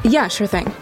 Yeah, sure thing.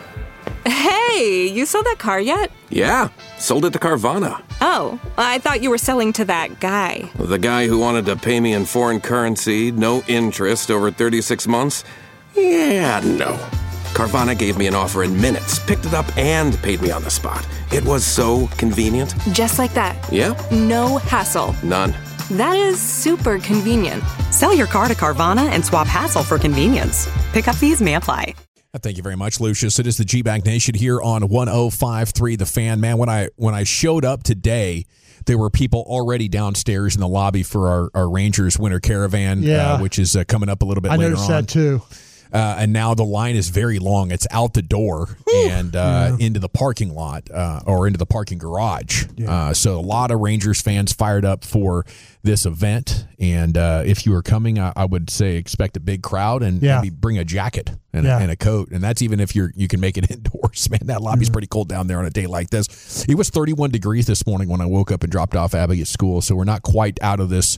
Hey, you sold that car yet? Yeah, sold it to Carvana. Oh, I thought you were selling to that guy. The guy who wanted to pay me in foreign currency, no interest, over 36 months? Yeah, no. Carvana gave me an offer in minutes, picked it up, and paid me on the spot. It was so convenient. Just like that. Yep. No hassle. None. That is super convenient. Sell your car to Carvana and swap hassle for convenience. Pickup fees may apply. Thank you very much, Lucius. It is the G-Bag Nation here on 105.3 The Fan. Man, when I showed up today, there were people already downstairs in the lobby for our Rangers Winter Caravan, which is coming up a little bit later on. I noticed that too. And now the line is very long. It's out the door and into the parking lot or into the parking garage. Yeah. So a lot of Rangers fans fired up for this event. And if you were coming, I would say expect a big crowd and maybe bring a jacket and a coat. And that's even if you can make it indoors. Man, that lobby's pretty cold down there on a day like this. It was 31 degrees this morning when I woke up and dropped off Abby at school. So we're not quite out of this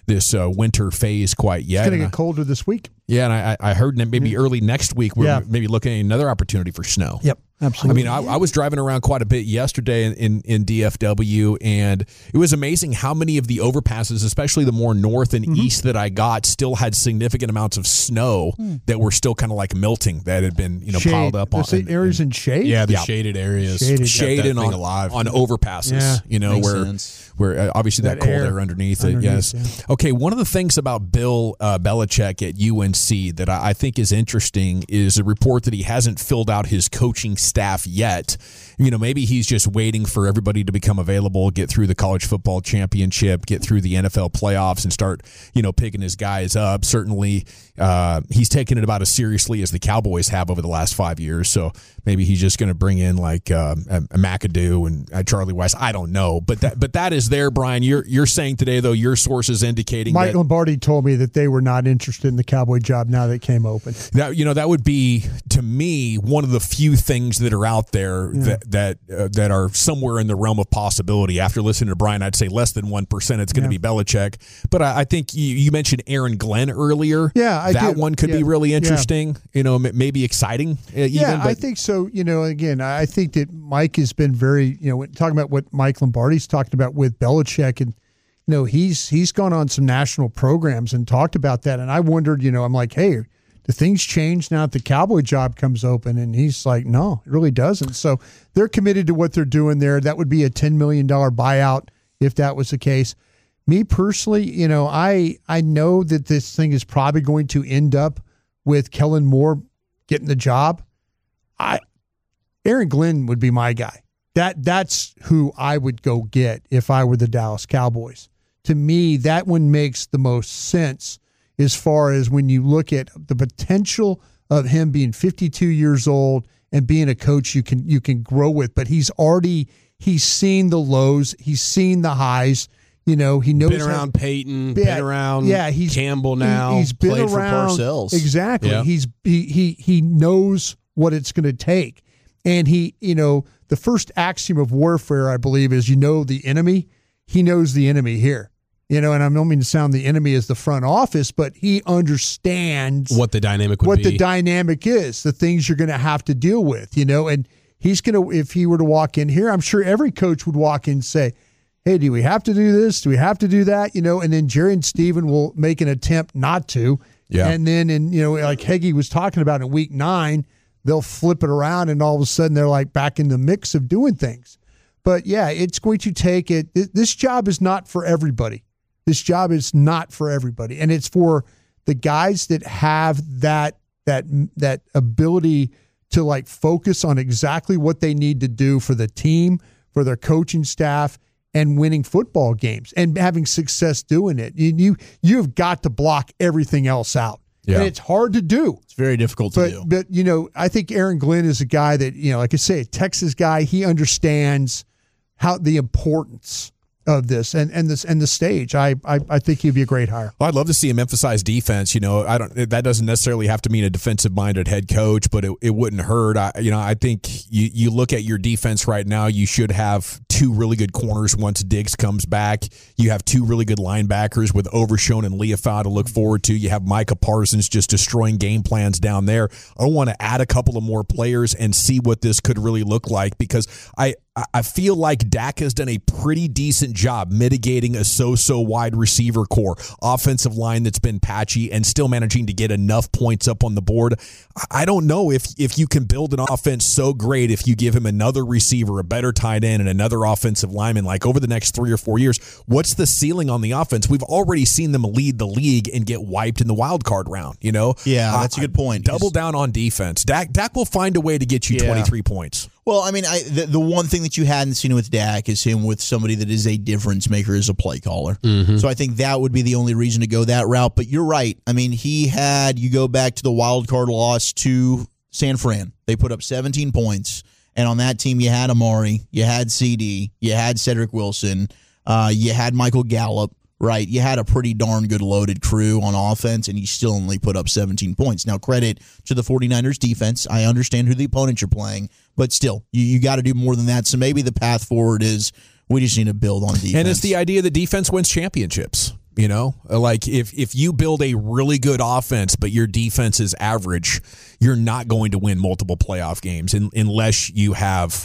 winter phase quite yet. It's going to get colder this week. Yeah, and I heard that maybe early next week we're maybe looking at another opportunity for snow. Yep, absolutely. I mean, I was driving around quite a bit yesterday in DFW, and it was amazing how many of the overpasses, especially the more north and east that I got, still had significant amounts of snow that were still kind of like melting that had been piled up on areas in shade. Yeah, the shaded areas, shade and on overpasses. Yeah. Where obviously that cold air underneath it. Yes. Yeah. Okay. One of the things about Bill Belichick at UNC that I think is interesting is a report that he hasn't filled out his coaching staff yet. Maybe he's just waiting for everybody to become available, get through the college football championship, get through the NFL playoffs, and start, picking his guys up. Certainly, he's taken it about as seriously as the Cowboys have over the last 5 years. So maybe he's just going to bring in like a McAdoo and Charlie Weiss. I don't know, but that is there, Brian. You're saying today though your sources indicating Mike Lombardi told me that they were not interested in the Cowboy job now that it came open. That would be to me one of the few things that are out there that are somewhere in the realm of possibility. After listening to Brian, I'd say less than 1% it's going to be Belichick. But I think you mentioned Aaron Glenn earlier. Yeah, that one could be really interesting. Yeah. Maybe exciting. I think so. Again, I think that Mike has been very, talking about what Mike Lombardi's talking about with Belichick, and he's gone on some national programs and talked about that. And I wondered, I'm like, hey, do things change now that the Cowboy job comes open? And he's like, no, it really doesn't. So they're committed to what they're doing there. That would be a $10 million buyout if that was the case. Me personally, I know that this thing is probably going to end up with Kellen Moore getting the job. Aaron Glenn would be my guy. That's who I would go get if I were the Dallas Cowboys. To me, that one makes the most sense as far as when you look at the potential of him being 52 years old and being a coach you can grow with. But he's seen the lows, he's seen the highs. He knows been around Peyton, been around Campbell now. He's been played around for Parcells. Exactly. Yeah. He knows what it's going to take. And the first axiom of warfare, I believe, is the enemy. He knows the enemy here. And I don't mean to sound the enemy as the front office, but he understands what the dynamic would be. The dynamic is, the things you're going to have to deal with, and he's going to, if he were to walk in here, I'm sure every coach would walk in and say, hey, do we have to do this? Do we have to do that? And then Jerry and Steven will make an attempt not to. Yeah. And then, like Heggie was talking about in week 9, they'll flip it around and all of a sudden they're like back in the mix of doing things. But yeah, it's going to take it. This job is not for everybody. This job is not for everybody. And it's for the guys that have that ability to like focus on exactly what they need to do for the team, for their coaching staff, and winning football games and having success doing it. You've got to block everything else out. Yeah. And it's hard to do. It's very difficult to do. But, I think Aaron Glenn is a guy that, like I say, a Texas guy. He understands how the importance of this and the stage. I think he'd be a great hire. Well, I'd love to see him emphasize defense. That doesn't necessarily have to mean a defensive-minded head coach, but it wouldn't hurt. I think you look at your defense right now. You should have two really good corners once Diggs comes back. You have two really good linebackers with Overshown and Leofau to look forward to. You have Micah Parsons just destroying game plans down there. I want to add a couple of more players and see what this could really look like, because I feel like Dak has done a pretty decent job mitigating a so-so wide receiver core, offensive line that's been patchy, and still managing to get enough points up on the board. I don't know if you can build an offense so great if you give him another receiver, a better tight end, and another offensive lineman, like over the next 3 or 4 years. What's the ceiling on the offense? We've already seen them lead the league and get wiped in the wild card round. Yeah, that's a good point. Double down on defense. Dak will find a way to get you 23 points. Well, I mean, the one thing that you hadn't seen with Dak is him with somebody that is a difference maker as a play caller. Mm-hmm. So I think that would be the only reason to go that route. But you're right. I mean, you go back to the wild card loss to San Fran. They put up 17 points. And on that team, you had Amari, you had CD, you had Cedric Wilson, you had Michael Gallup. Right, you had a pretty darn good loaded crew on offense, and you still only put up 17 points. Now, credit to the 49ers defense. I understand who the opponent you're playing, but still, you got to do more than that. So maybe the path forward is we just need to build on defense. And it's the idea that defense wins championships. Like if you build a really good offense, but your defense is average, you're not going to win multiple playoff games unless you have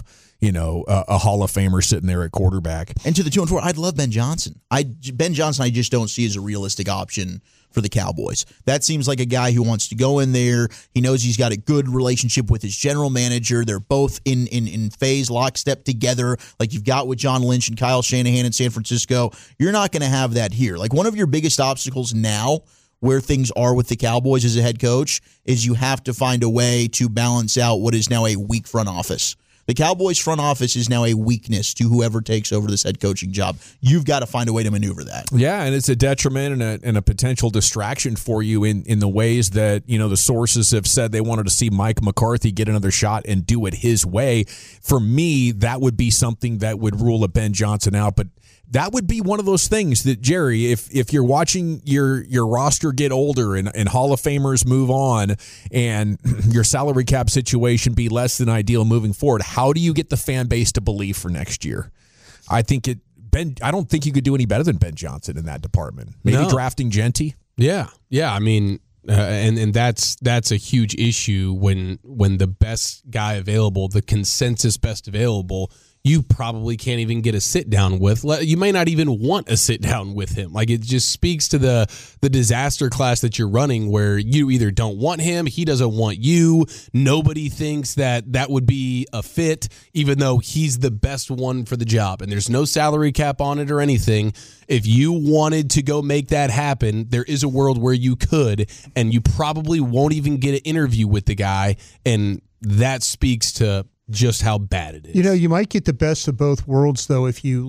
a Hall of Famer sitting there at quarterback. And to the 2-4, I'd love Ben Johnson. I just don't see as a realistic option for the Cowboys. That seems like a guy who wants to go in there. He knows he's got a good relationship with his general manager. They're both in phase, lockstep together, like you've got with John Lynch and Kyle Shanahan in San Francisco. You're not going to have that here. Like, one of your biggest obstacles now where things are with the Cowboys as a head coach is you have to find a way to balance out what is now a weak front office. The Cowboys front office is now a weakness to whoever takes over this head coaching job. You've got to find a way to maneuver that. Yeah, and it's a detriment and a potential distraction for you in the ways that, the sources have said they wanted to see Mike McCarthy get another shot and do it his way. For me, that would be something that would rule a Ben Johnson out, but that would be one of those things that, Jerry, if you're watching your roster get older and Hall of Famers move on and your salary cap situation be less than ideal moving forward, how do you get the fan base to believe for next year? I don't think you could do any better than Ben Johnson in that department. Maybe drafting Genty. Yeah. I mean, and that's a huge issue when the best guy available, the consensus best available, you probably can't even get a sit down with. You may not even want a sit down with him. Like, it just speaks to the disaster class that you're running, where you either don't want him, he doesn't want you. Nobody thinks that would be a fit, even though he's the best one for the job. And there's no salary cap on it or anything. If you wanted to go make that happen, there is a world where you could, and you probably won't even get an interview with the guy. And that speaks to just how bad it is. You might get the best of both worlds, though, if you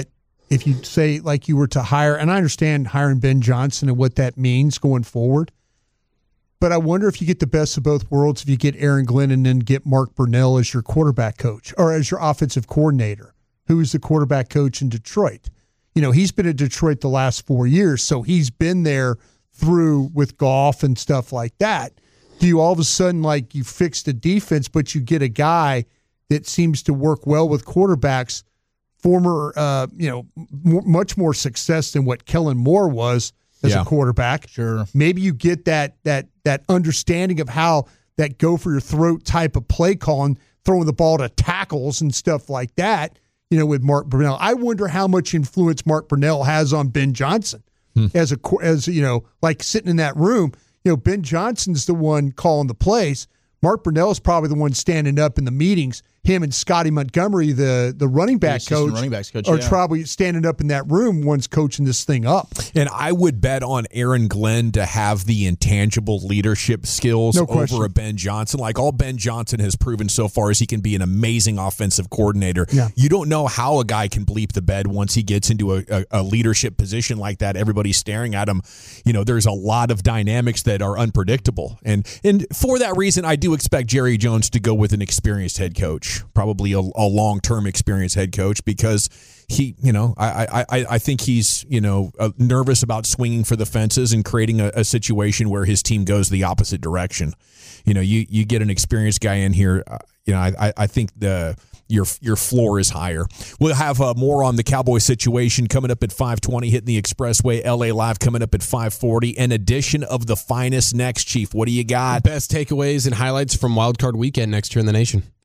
say, like, you were to hire, and I understand hiring Ben Johnson and what that means going forward, but I wonder if you get the best of both worlds if you get Aaron Glenn and then get Mark Brunell as your quarterback coach or as your offensive coordinator, who is the quarterback coach in Detroit. He's been at Detroit the last 4 years, so he's been there through with golf and stuff like that. Do you all of a sudden, like, you fix the defense, but you get a guy that seems to work well with quarterbacks, former, much more success than what Kellen Moore was as a quarterback. Sure. Maybe you get that understanding of how that go for your throat type of play calling, throwing the ball to tackles and stuff like that, with Mark Brunell. I wonder how much influence Mark Brunell has on Ben Johnson as like sitting in that room. Ben Johnson's the one calling the plays. Mark Brunell is probably the one standing up in the meetings. Him and Scotty Montgomery, the running back coach, are probably standing up in that room once coaching this thing up. And I would bet on Aaron Glenn to have the intangible leadership skills over a Ben Johnson. Like, all Ben Johnson has proven so far is he can be an amazing offensive coordinator. Yeah. You don't know how a guy can bleep the bed once he gets into a leadership position like that. Everybody's staring at him. There's a lot of dynamics that are unpredictable. And for that reason, I do expect Jerry Jones to go with an experienced head coach. coach, probably a long-term experienced head coach, because he, I think he's, nervous about swinging for the fences and creating a situation where his team goes the opposite direction. You get an experienced guy in here. I think your floor is higher. We'll have more on the Cowboys situation coming up at 5:20, hitting the Expressway. LA Live coming up at 5:40. An edition of The Finest next, Chief. What do you got? Best takeaways and highlights from Wildcard Weekend next year in the nation.